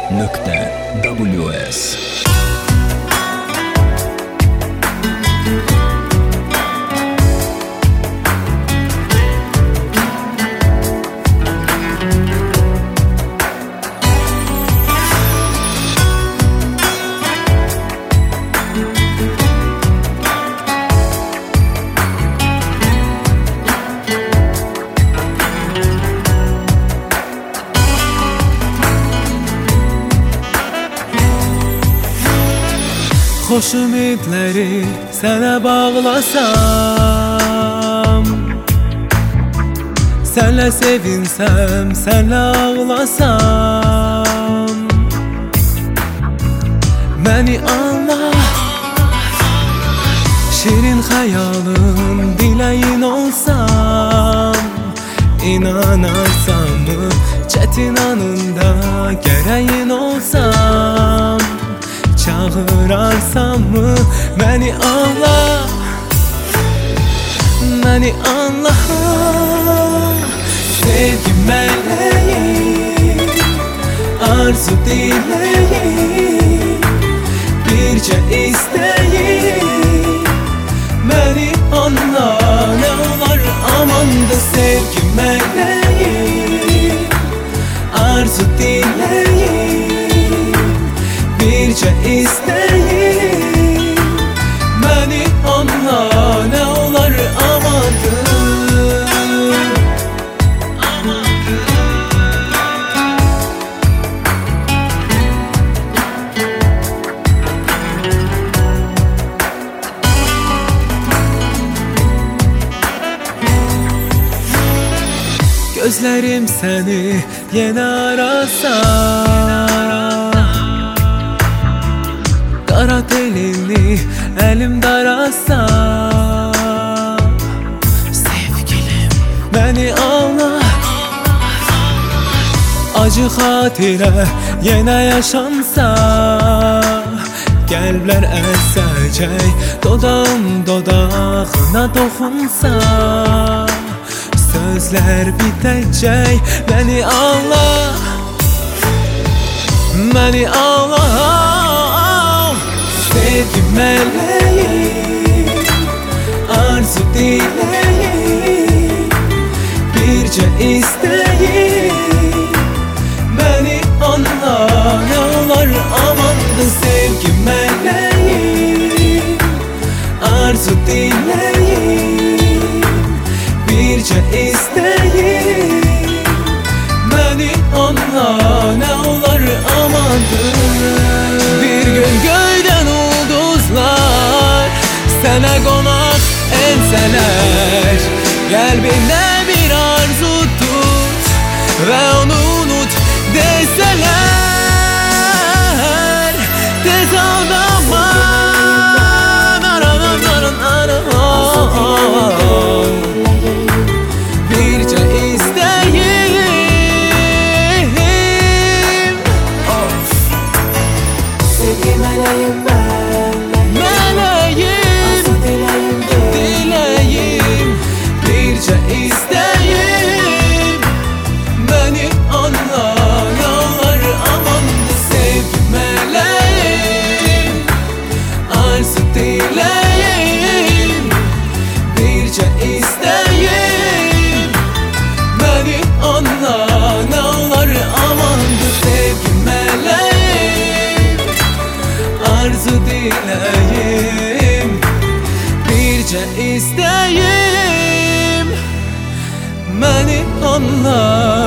www.ws. Xoş ümidləri sənə bağlasam, sənlə sevinsəm, sənlə ağlasam, məni anla, şirin xəyalın, diləyin olsam, inanarsanmı, çətin anında gərəyin olsam, çağırarsanmı, məni anla, məni anla. Sevgi mələyim, arzu diləyim, bircə istəyim, məni anla, nə olar amandı. Sevgi mələyim, arzu diləyim, bircə istəyim, məni anla, nə olar amadır. Gözlərim səni yenə arasam, qara telini əlimdə arasam, sevgilim məni anla, acı xatirə yenə yaşansa, qəlblər əsəcək, dodağım dodağına toxunsa, sözlər bitəcək, məni anla, məni anla. Sevgi mələyim, arzu diləyim, bircə istəyim, məni anla, nə olar amandı. Sevgi mələyim, arzu diləyim, bircə istəyim, məni anla, nə olar amandı. Bir gün göydən ulduzlar sənə qonaq ensələr, qəlbində bir arzu tut və onu unut desələr, tez aldama, bircə istəyim. Sevgi mələyim, Mələyim, diləyim, bircə istəyim, məni anla, nə olar amandı. Sevgi mələyim, arzu diləyim, bircə istəyim, məni anla, nə olar amandı. Sevgi mələyim, arzu diləyim, bircə istəyim, məni anla.